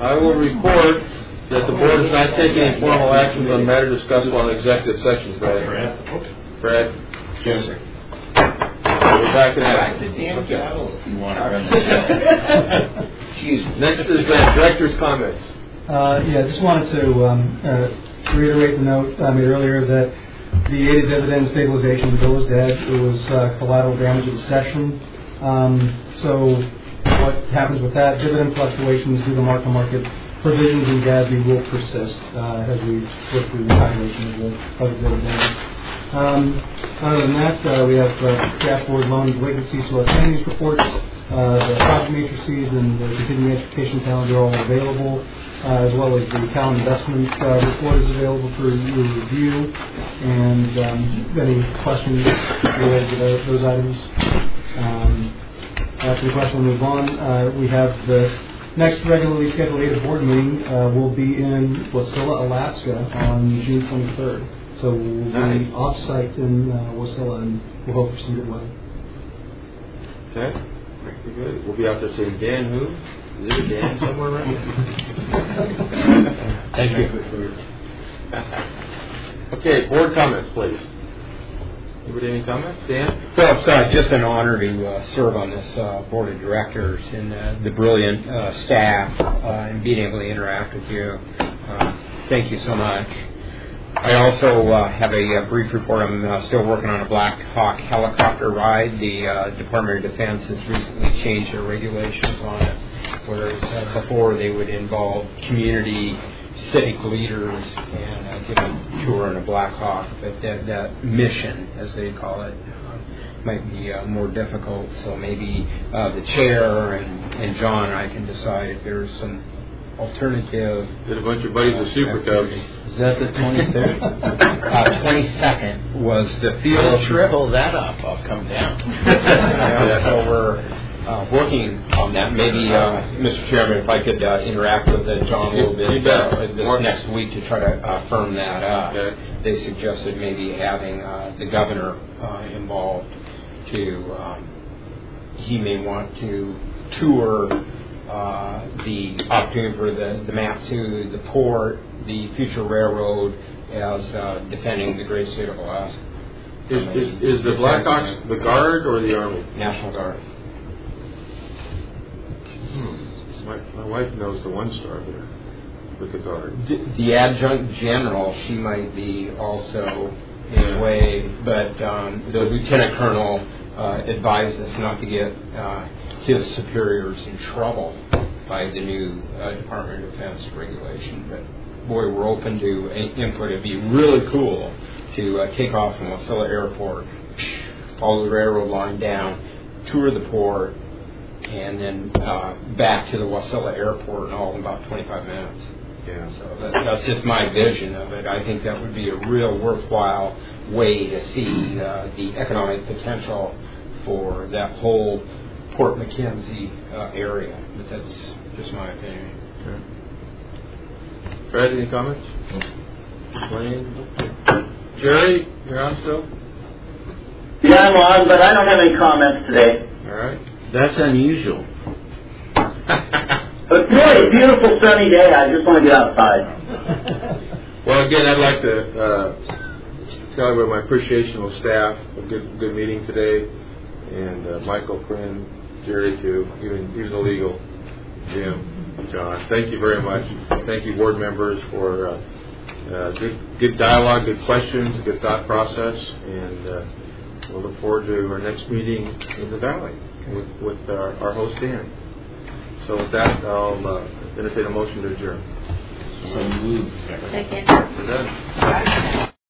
I will report that the board is not taking any formal actions on matter discussed while in executive sessions. Fred? Yes, sir. We're back in Back to Dan Gatto if you want to run the show. Excuse me. Next is director's comments. I just wanted to reiterate the note I made earlier that the aided dividend stabilization bill is dead. It was collateral damage of the session. So what happens with that? Dividend fluctuations due to market provisions in GASB will persist as we work through the calculation of the dividend. Other than that, we have draft board loan delinquencies to outstandings reports. The project matrices and the continuing education calendar are all available, as well as the Cal investment report is available for your review. And any questions related to those items? After the question, we'll move on. We have the next regularly scheduled AIDA board meeting will be in Wasilla, Alaska on June 23rd. So we'll be off-site in Wasilla, and we'll hope for some good weather. Okay. Very good. We'll be out there saying, Dan who? Is it a Dan somewhere around here? Thank you. Okay, board comments, please. Anybody any comments? Dan? Well, it's just an honor to serve on this board of directors and the brilliant staff and being able to interact with you. Thank you so much. I also have a brief report. I'm still working on a Black Hawk helicopter ride. The Department of Defense has recently changed their regulations on it, whereas before they would involve community civic leaders and give a tour on a Black Hawk. But that mission, as they call it, might be more difficult. So maybe the chair and John and I can decide if there's some alternative. Did a bunch of buddies of Super Cubs. Is that the 23rd? 22nd was the field trip. Pull that up. I'll come down. So we're working on that. Maybe, Mr. Chairman, if I could interact with John a little bit this next week to try to firm that up. Okay. They suggested maybe having the governor involved he may want to tour the opportunity for the Matsu, the port, the future railroad as defending the great state of Alaska. Is the Black Hawks the Guard or the Army? National Guard. My wife knows the one-star there with the Guard. The adjunct general, she might be also in a way, but the lieutenant colonel advised us not to get his superiors in trouble by the new Department of Defense regulation. But boy, we're open to input. It'd be really cool to take off from Wasilla Airport, follow the railroad line down, tour the port, and then back to the Wasilla Airport in all in about 25 minutes. Yeah. So that's just my vision of it. I think that would be a real worthwhile way to see the economic potential for that whole Port Mackenzie area. But that's just my opinion. Okay. Fred, any comments? Wayne? Jerry, you're on still? Yeah, I'm on, but I don't have any comments today. All right. That's unusual. But really, a beautiful sunny day. I just want to get outside. Well, again, I'd like to tell everyone my appreciation of staff. A good meeting today. And Michael, Quinn, Jerry, too. Even the legal, Jim, John. Thank you very much. Thank you, board members, for good dialogue, good questions, good thought process. And we'll look forward to our next meeting in the Valley with our host, Dan. So with that, I'll entertain a motion to adjourn. So moved. Second. We're done.